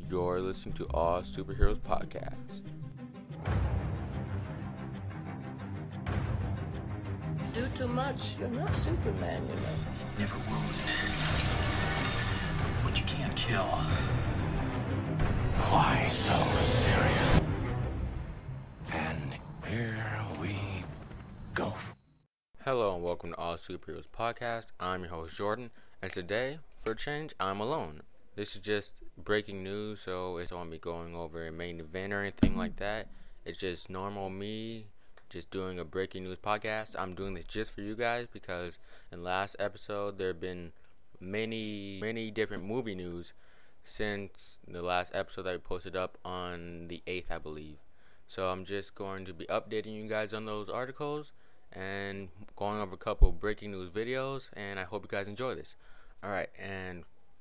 You're listening to All Superheroes Podcast. Do too much, you're not Superman, you know. Never wound what you can't kill. Why so serious? And here we go. Hello and welcome to All Superheroes Podcast. I'm your host Jordan, and today, for a change, I'm alone. This is just breaking news, so it won't be going over a main event or anything like that. It's just normal me, just doing a breaking news podcast. I'm doing this just for you guys because in the last episode there have been many different movie news since the last episode that we posted up on the 8th, I believe. So I'm just going to be updating you guys on those articles and going over a couple of breaking news videos, and I hope you guys enjoy this. Alright, and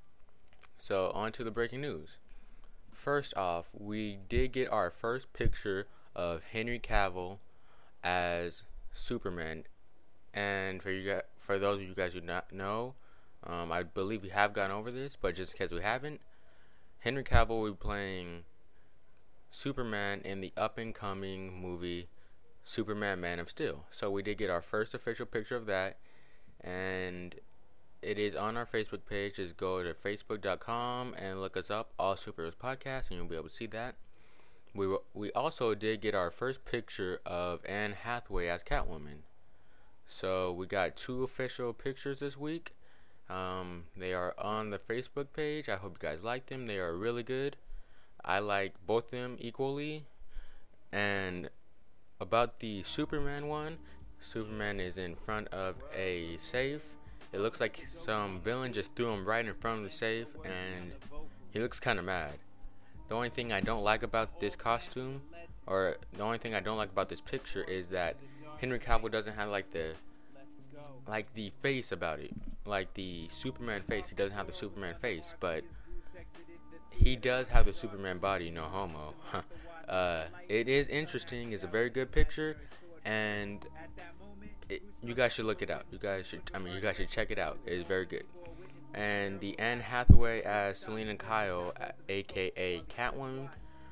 so on to the breaking news. First off, we did get our first picture of Henry Cavill as Superman, and for those of you guys who do not know, I believe we have gone over this, but just in case we haven't, Henry Cavill will be playing Superman in the up-and-coming movie Superman Man of Steel. So we did get our first official picture of that, and it is on our Facebook page. Just go to facebook.com and look us up, All Superheroes Podcast, and you'll be able to see that. We also did get our first picture of Anne Hathaway as Catwoman. So we got two official pictures this week. They are on the Facebook page. I hope you guys like them. They are really good. I like both of them equally. And about the Superman one, Superman is in front of a safe. It looks like some villain just threw him right in front of the safe, and he looks kind of mad. The only thing I don't like about this costume, or the only thing I don't like about this picture, is that Henry Cavill doesn't have the face about it, like the Superman face. He doesn't have the Superman face, but he does have the Superman body. No homo. It is interesting. It's a very good picture, and you guys should look it out. You guys should check it out. It is very good. And the Anne Hathaway as Selina Kyle, aka Catwoman,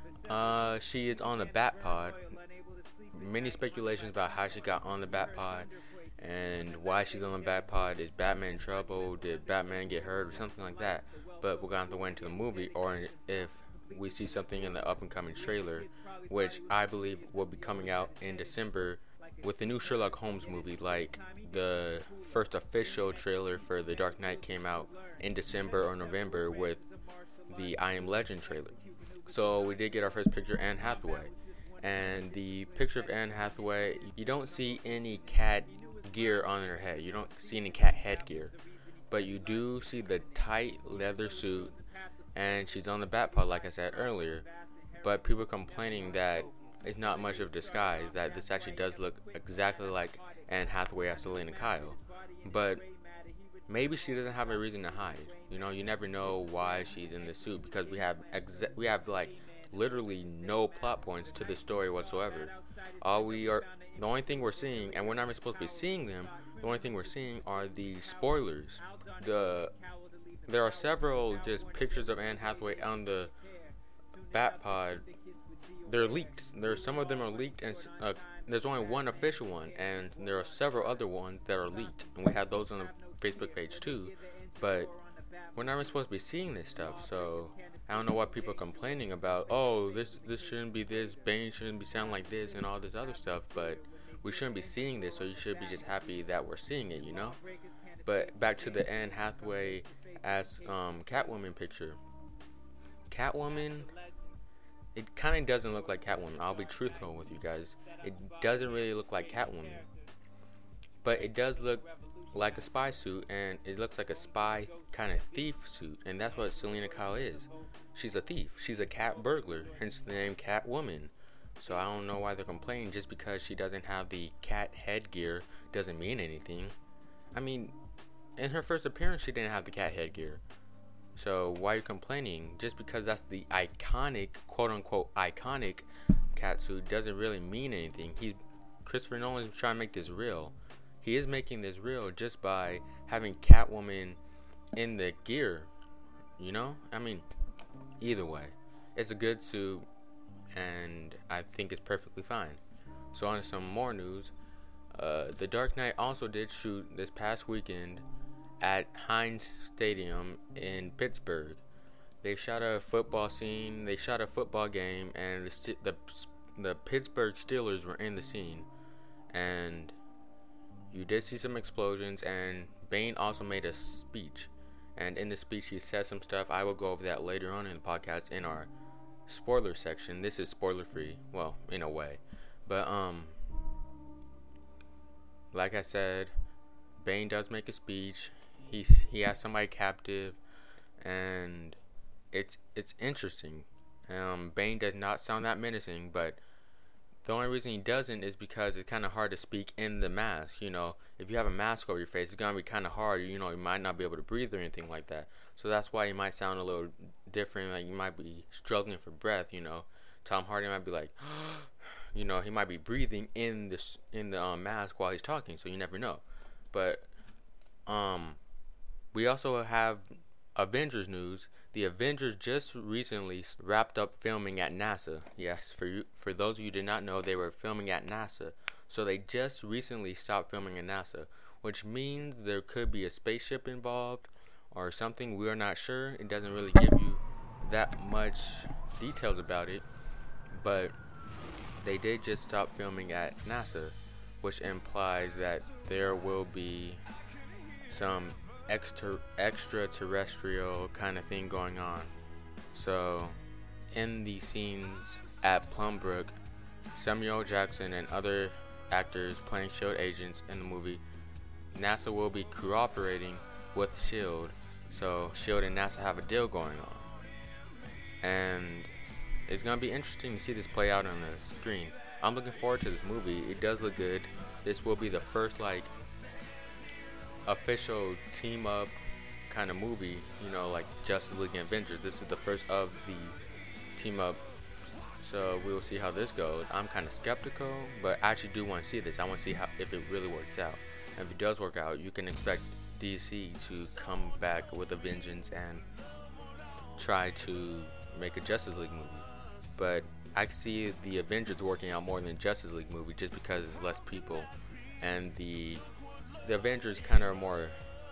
she is on the Batpod. Many speculations about how she got on the Batpod and why she's on the Batpod. Is Batman in trouble? Did Batman get hurt or something like that? But we're gonna have to wait until the movie, or if we see something in the up-and-coming trailer, which I believe will be coming out in December with the new Sherlock Holmes movie. Like the first official trailer for The Dark Knight came out in December or November with the I Am Legend trailer. So we did get our first picture of Anne Hathaway. And the picture of Anne Hathaway, you don't see any cat gear on her head. You don't see any cat headgear. But you do see the tight leather suit, and she's on the Batpod like I said earlier. But people are complaining that it's not much of a disguise, that this actually does look exactly like Anne Hathaway as Selina Kyle. But maybe she doesn't have a reason to hide. You know, you never know why she's in the suit, because we have like literally no plot points to this story whatsoever. The only thing we're seeing, and we're not even supposed to be seeing them, the only thing we're seeing are the spoilers. There are several just pictures of Anne Hathaway on the Batpod. They're leaked. Some of them are leaked, and there's only one official one, and there are several other ones that are leaked, and we have those on the Facebook page too. But we're not even supposed to be seeing this stuff, so I don't know what people are complaining about. Oh, this shouldn't be this. Bane shouldn't be sound like this, and all this other stuff. But we shouldn't be seeing this, so you should be just happy that we're seeing it, you know. But back to the Anne Hathaway as Catwoman picture. Catwoman, it kind of doesn't look like Catwoman. I'll be truthful with you guys. It doesn't really look like Catwoman. But it does look like a spy suit, and it looks like a spy kind of thief suit. And that's what Selina Kyle is. She's a thief. She's a cat burglar, hence the name Catwoman. So I don't know why they're complaining. Just because she doesn't have the cat headgear doesn't mean anything. I mean, in her first appearance, she didn't have the cat headgear. So why are you complaining? Just because that's the iconic, quote-unquote iconic cat suit doesn't really mean anything. Christopher Nolan's trying to make this real. He is making this real just by having Catwoman in the gear, you know? I mean, either way. it's a good suit, and I think it's perfectly fine. So on to some more news. The Dark Knight also did shoot this past weekend at Heinz Stadium in Pittsburgh. They shot a football scene. They shot a football game, and the Pittsburgh Steelers were in the scene. And you did see some explosions, and Bane also made a speech. And in the speech, he said some stuff. I will go over that later on in the podcast in our spoiler section. This is spoiler free, well, in a way. But like I said, Bane does make a speech. He has somebody captive, and it's interesting. Bane does not sound that menacing, but the only reason he doesn't is because it's kind of hard to speak in the mask. You know, if you have a mask over your face, it's gonna be kind of hard. You know, you might not be able to breathe or anything like that. So that's why he might sound a little different. Like you might be struggling for breath. You know, Tom Hardy might be like, you know, he might be breathing in the mask while he's talking. So you never know. But we also have Avengers news. The Avengers just recently wrapped up filming at NASA. Yes, for those of you who did not know, they were filming at NASA. So they just recently stopped filming at NASA, which means there could be a spaceship involved or something. We're not sure. It doesn't really give you that much details about it, but they did just stop filming at NASA, which implies that there will be some extraterrestrial kind of thing going on. So in the scenes at Plumbrook, Samuel L. Jackson and other actors playing SHIELD agents in the movie, NASA will be cooperating with SHIELD. So SHIELD and NASA have a deal going on, and it's gonna be interesting to see this play out on the screen. I'm looking forward to this movie. It does look good. This will be the first official team up kind of movie, you know, like Justice League and Avengers. This is the first of the team up, so we will see how this goes. I'm kind of skeptical, but I actually do want to see this. I want to see if it really works out. And if it does work out, you can expect DC to come back with a vengeance and try to make a Justice League movie. But I can see the Avengers working out more than Justice League movie just because it's less people, and the Avengers they're more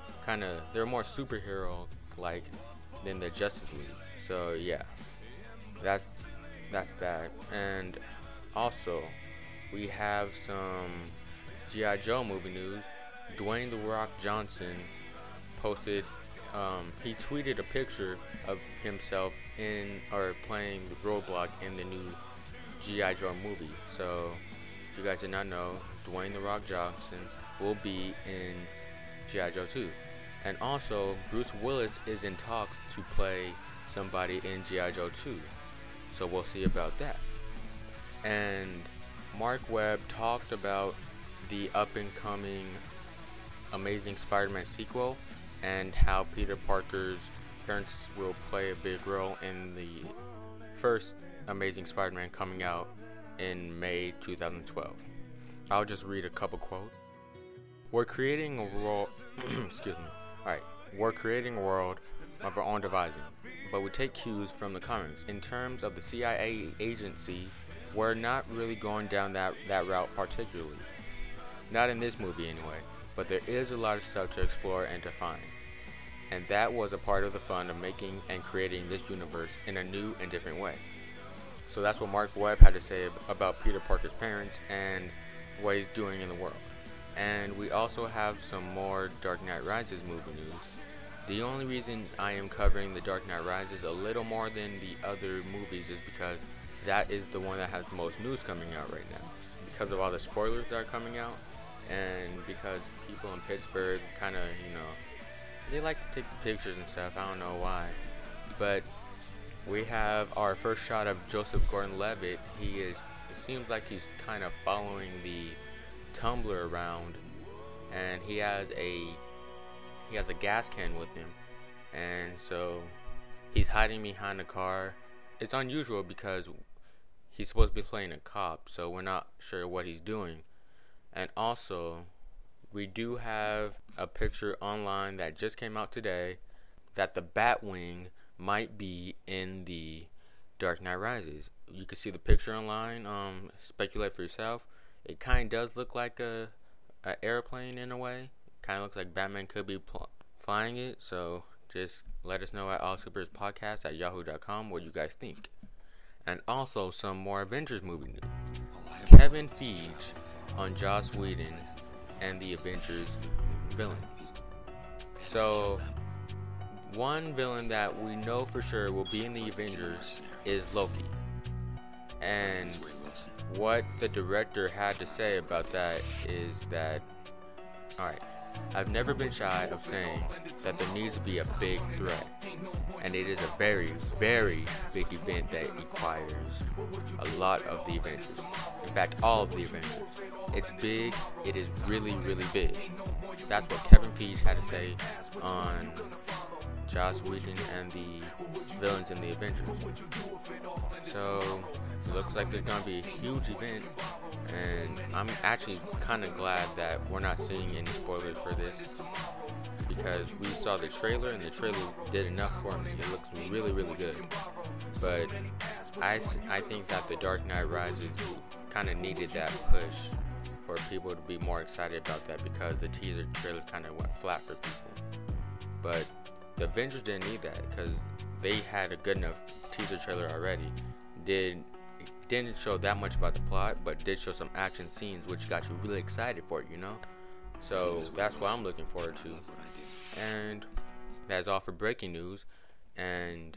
superhero like than the Justice League. So yeah, that's that. And also we have some G.I. Joe movie news. Dwayne The Rock Johnson posted, he tweeted a picture of himself playing the Roadblock in the new G.I. Joe movie. So if you guys did not know, Dwayne The Rock Johnson will be in G.I. Joe 2. And also, Bruce Willis is in talks to play somebody in G.I. Joe 2. So we'll see about that. And Mark Webb talked about the up-and-coming Amazing Spider-Man sequel and how Peter Parker's parents will play a big role in the first Amazing Spider-Man coming out in May 2012. I'll just read a couple quotes. We're creating a world We're creating a world of our own devising, but we take cues from the comics. In terms of the CIA agency, we're not really going down that route particularly. Not in this movie anyway, but there is a lot of stuff to explore and to find. And that was a part of the fun of making and creating this universe in a new and different way. So that's what Mark Webb had to say about Peter Parker's parents and what he's doing in the world. And we also have some more Dark Knight Rises movie news. The only reason I am covering the Dark Knight Rises a little more than the other movies is because that is the one that has the most news coming out right now. Because of all the spoilers that are coming out, and because people in Pittsburgh kind of, they like to take the pictures and stuff. I don't know why. But we have our first shot of Joseph Gordon-Levitt. It seems like he's kind of following the Tumbler around, and he has a gas can with him, and so he's hiding behind a car. It's unusual because he's supposed to be playing a cop, so we're not sure what he's doing. And also, we do have a picture online that just came out today that the Batwing might be in the Dark Knight Rises. You can see the picture online. Speculate for yourself. It kind of does look like a airplane in a way. Kind of looks like Batman could be flying it. So just let us know at allsuperspodcast@yahoo.com what you guys think. And also some more Avengers movie news. Kevin Feige on Joss Whedon and the Avengers villains. So one villain that we know for sure will be in the Avengers is Loki. And what the director had to say about that is that, alright, I've never been shy of saying that there needs to be a big threat. And it is a very, very big event that requires a lot of the Avengers. In fact, all of the Avengers. It's big. It is really, really big. That's what Kevin Feige had to say on Joss Whedon and the villains in the Avengers. So, it looks like there's going to be a huge event. And I'm actually kind of glad that we're not seeing any spoilers for this, because we saw the trailer and the trailer did enough for me. It looks really, really good. But I think that the Dark Knight Rises kind of needed that push for people to be more excited about that, because the teaser trailer kind of went flat for people. But the Avengers didn't need that, because they had a good enough teaser trailer already. Didn't show that much about the plot, but did show some action scenes which got you really excited for it, you know? So that's what I'm looking forward to. And that's all for breaking news. And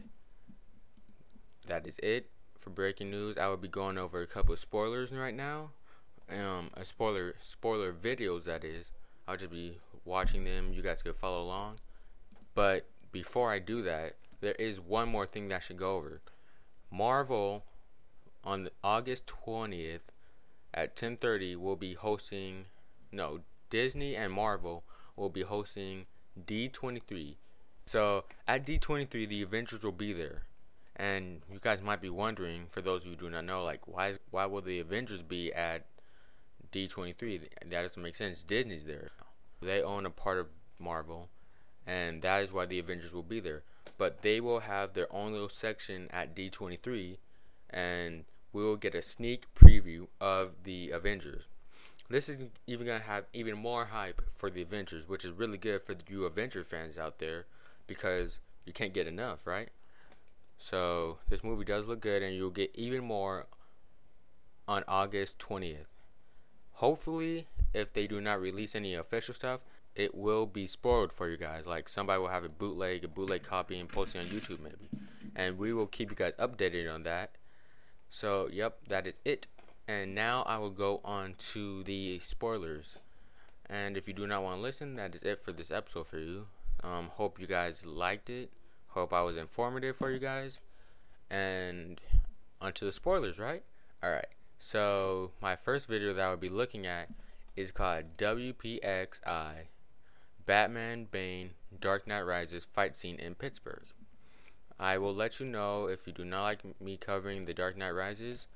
that is it for breaking news. I will be going over a couple of spoilers right now. A spoiler videos, that is. I'll just be watching them. You guys can follow along. But before I do that, there is one more thing that I should go over. Marvel on August 20th at 10:30 will be hosting, Disney and Marvel will be hosting D23. So at D23, the Avengers will be there. And you guys might be wondering, for those of you who do not know, like, why will the Avengers be at D23? That doesn't make sense. Disney's there. They own a part of Marvel, and that is why the Avengers will be there. But they will have their own little section at D23, and we will get a sneak preview of the Avengers. This is even going to have even more hype for the Avengers, which is really good for you Avenger fans out there, because you can't get enough, right? So this movie does look good, and you'll get even more on August 20th. Hopefully, if they do not release any official stuff, it will be spoiled for you guys. Like, somebody will have a bootleg copy and post it on YouTube maybe. And we will keep you guys updated on that. So, yep, that is it. And now I will go on to the spoilers. And if you do not want to listen, that is it for this episode for you. Hope you guys liked it. Hope I was informative for you guys. And onto the spoilers, right? Alright. So, my first video that I will be looking at is called WPXI Batman Bane Dark Knight Rises Fight Scene in Pittsburgh. I will let you know if you do not like me covering the Dark Knight Rises.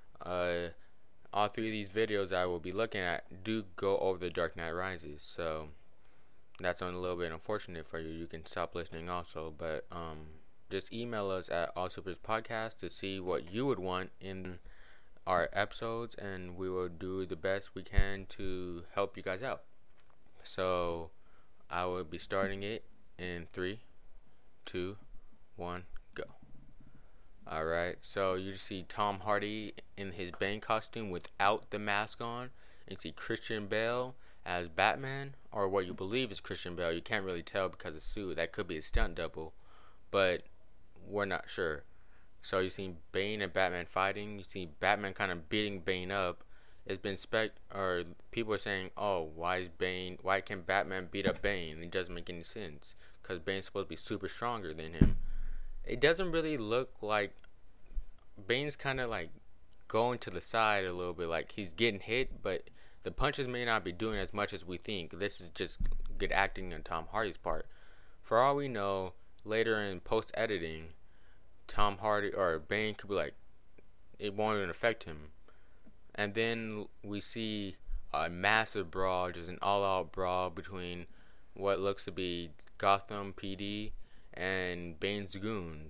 All three of these videos I will be looking at do go over the Dark Knight Rises, so that's a little bit unfortunate for you. You can stop listening also, but just email us at allsuperspodcast to see what you would want in our episodes, and we will do the best we can to help you guys out. So I will be starting it in 3, 2, 1, go. Alright, so you see Tom Hardy in his Bane costume without the mask on. You see Christian Bale as Batman, or what you believe is Christian Bale. You can't really tell because of the suit. That could be a stunt double, but we're not sure. So you see Bane and Batman fighting. You see Batman kind of beating Bane up. It's been people are saying, oh, why can't Batman beat up Bane? It doesn't make any sense, because Bane's supposed to be super stronger than him. It doesn't really look like Bane's kind of like going to the side a little bit, like he's getting hit, but the punches may not be doing as much as we think. This is just good acting on Tom Hardy's part. For all we know, later in post-editing, Tom Hardy or Bane could be like, it won't even affect him. And then we see a massive brawl, just an all-out brawl between what looks to be Gotham PD and Bane's goons.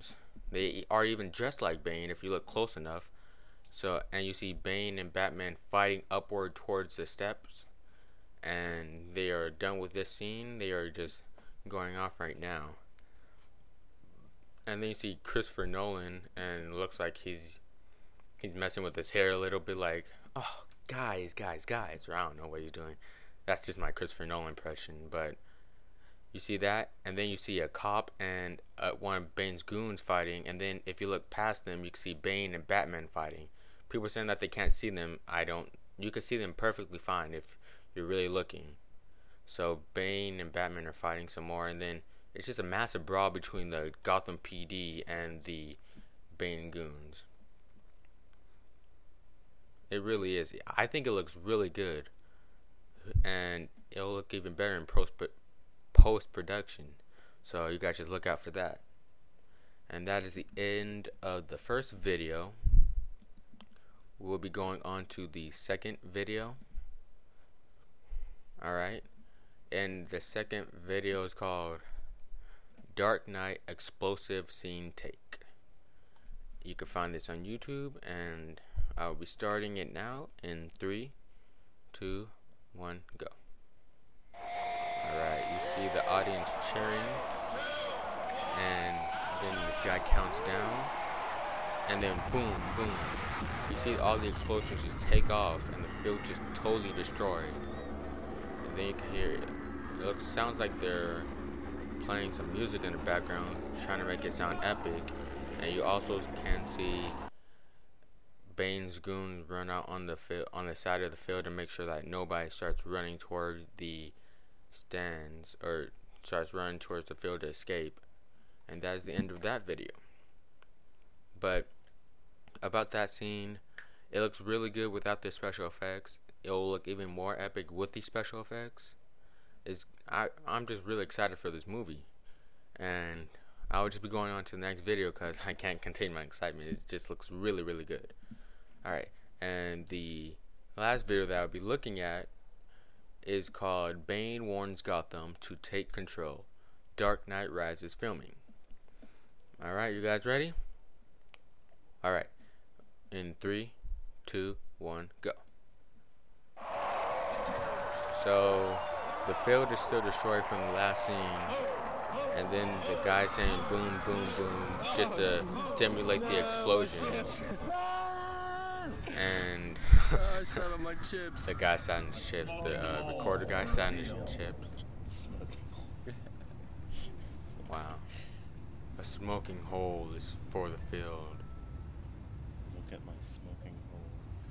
They are even dressed like Bane if you look close enough. So, and you see Bane and Batman fighting upward towards the steps, and they are done with this scene. They are just going off right now. And then you see Christopher Nolan, and it looks like he's messing with his hair a little bit, like, oh, guys, or I don't know what he's doing. That's just my Christopher Nolan impression, but you see that, and then you see a cop and one of Bane's goons fighting, and then if you look past them, you can see Bane and Batman fighting. People are saying that they can't see them. You can see them perfectly fine if you're really looking. So Bane and Batman are fighting some more, and then it's just a massive brawl between the Gotham PD and the Bane goons. It really is. I think it looks really good, and it'll look even better in post-production. So you guys just look out for that. And that is the end of the first video. We'll be going on to the second video. Alright. And the second video is called Dark Knight Explosive Scene Take. You can find this on YouTube, and I'll be starting it now in 3, 2, 1, go. Alright, you see the audience cheering, and then this guy counts down, and then boom, boom. You see all the explosions just take off, and the field just totally destroyed. And then you can hear it. It sounds like they're playing some music in the background, trying to make it sound epic. And you also can see Bane's goons run out on the side of the field to make sure that nobody starts running toward the stands or starts running towards the field to escape. And that is the end of that video. But about that scene, it looks really good without the special effects. It will look even more epic with the special effects. I'm just really excited for this movie, and I will just be going on to the next video because I can't contain my excitement. It just looks really, really good. Alright, and the last video that I'll be looking at is called Bane Warns Gotham to Take Control. Dark Knight Rises filming. Alright, you guys ready? Alright, in 3, 2, 1, go. So the field is still destroyed from the last scene, and then the guy saying boom, boom, boom just to stimulate the explosions. And the guy sat in his chips, the recorder guy sat in his chips. Wow. A smoking hole is for the field. Look at my smoking hole.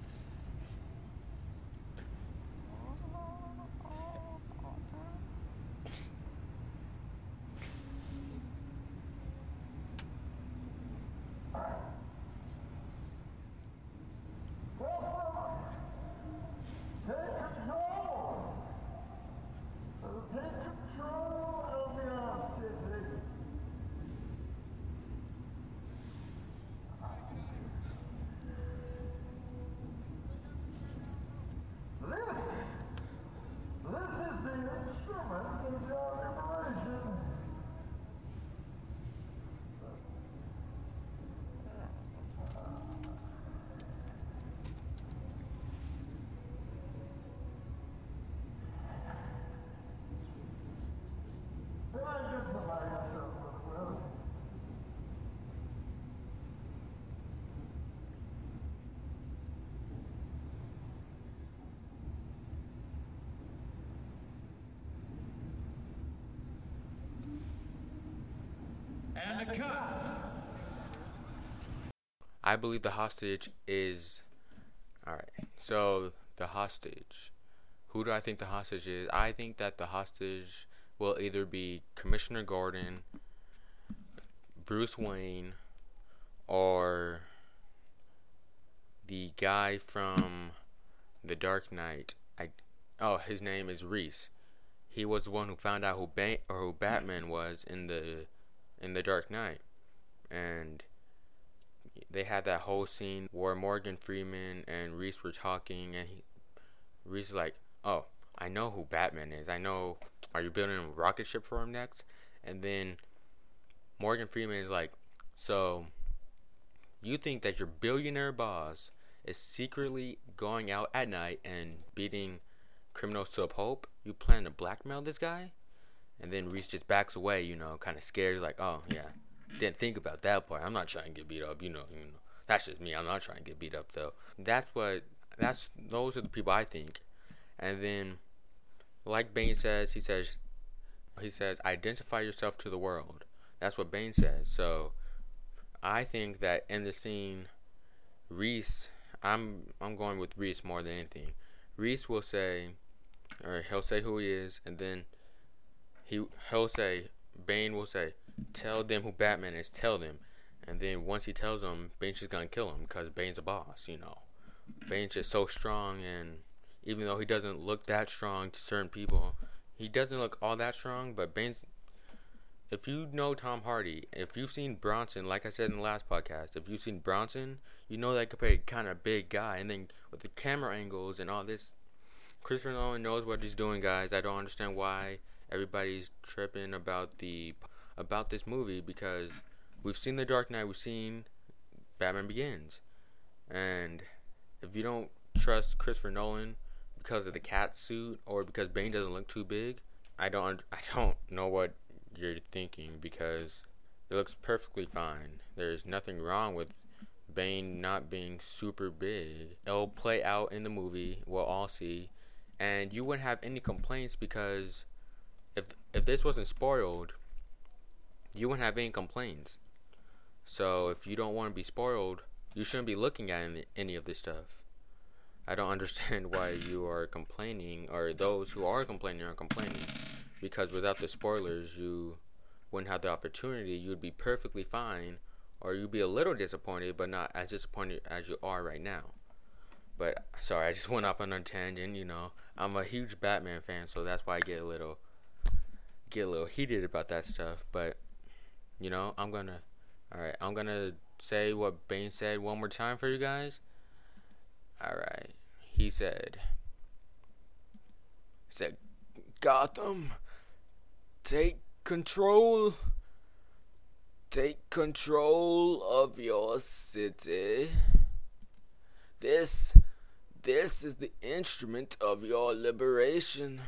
And a cut. I believe the hostage is... Alright, so the hostage. Who do I think the hostage is? I think that the hostage will either be Commissioner Gordon, Bruce Wayne, or the guy from The Dark Knight. His name is Reese. He was the one who found out who Batman was in the Dark Knight, and they had that whole scene where Morgan Freeman and Reese were talking, and Reese is like, "Oh, I know who Batman is. I know. Are you building a rocket ship for him next?" And then Morgan Freeman is like, So, you think that your billionaire boss is secretly going out at night and beating criminals to a pulp? You plan to blackmail this guy? And then Reese just backs away, kind of scared, like, oh, yeah, didn't think about that part. I'm not trying to get beat up, That's just me. I'm not trying to get beat up, though. Those are the people I think. And then, like Bane says, he says, identify yourself to the world. That's what Bane says. So, I think that in the scene, Reese, I'm going with Reese more than anything. Reese will say, or he'll say who he is, and then he'll say, Bane will say, tell them who Batman is, tell them. And then once he tells them, Bane's just gonna kill him because Bane's a boss, Bane's just so strong, and even though he doesn't look that strong to certain people, he doesn't look all that strong, but Bane's, if you know Tom Hardy, if you've seen Bronson, like I said in the last podcast, if you've seen Bronson, you know that could play a kind of big guy. And then with the camera angles and all this, Christopher Nolan knows what he's doing, guys. I don't understand why everybody's tripping about this movie, because we've seen The Dark Knight, we've seen Batman Begins, and if you don't trust Christopher Nolan because of the cat suit or because Bane doesn't look too big, I don't know what you're thinking, because it looks perfectly fine. There's nothing wrong with Bane not being super big. It'll play out in the movie, we'll all see, and you wouldn't have any complaints, because if this wasn't spoiled, you wouldn't have any complaints. So if you don't want to be spoiled, you shouldn't be looking at any of this stuff. I don't understand why you are complaining, or those who are complaining are complaining, because without the spoilers, you wouldn't have the opportunity. You would be perfectly fine, or you'd be a little disappointed, but not as disappointed as you are right now. But sorry, I just went off on a tangent. I'm a huge Batman fan, so that's why I get a little heated about that stuff. But I'm gonna say what Bane said one more time for you guys. Alright, he said, Gotham, take control of your city. This is the instrument of your liberation.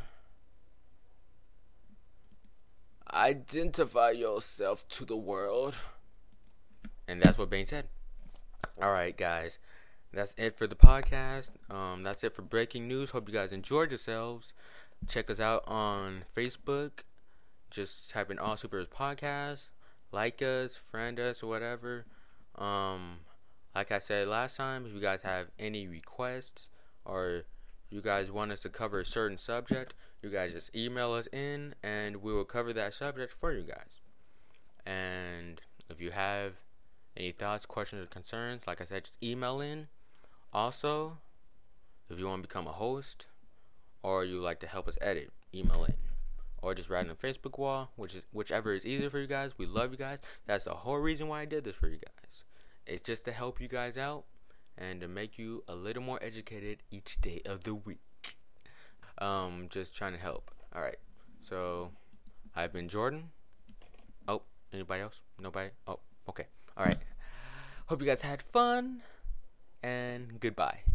Identify yourself to the world. And that's what Bane said. Alright, guys. That's it for the podcast. That's it for breaking news. Hope you guys enjoyed yourselves. Check us out on Facebook. Just type in All Superheroes Podcast. Like us, friend us, or whatever. Like I said last time, if you guys have any requests or you guys want us to cover a certain subject, you guys just email us in and we will cover that subject for you guys. And if you have any thoughts, questions, or concerns, like I said, just email in. Also, if you want to become a host or you like to help us edit, email in. Or just write on the Facebook wall, whichever is easier for you guys. We love you guys. That's the whole reason why I did this for you guys. It's just to help you guys out and to make you a little more educated each day of the week. Just trying to help. Alright, so I've been Jordan. Oh, anybody else? Nobody? Oh, okay. Alright. Hope you guys had fun, and goodbye.